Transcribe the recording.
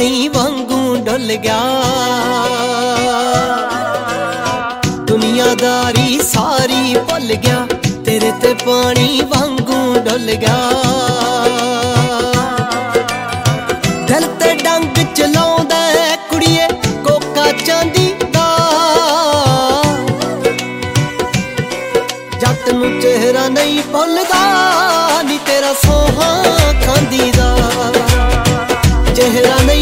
पानी वांगू डुल गया। दुनियादारी सारी भुल गया, तेरे ते पानी वांगू डुल गया। दिल ते डंग चलाउंदा कुड़िए कोका चांदी दा, जट नूं चेहरा नहीं भुलदा नी तेरा सोहा खांदी दा। चेहरा नहीं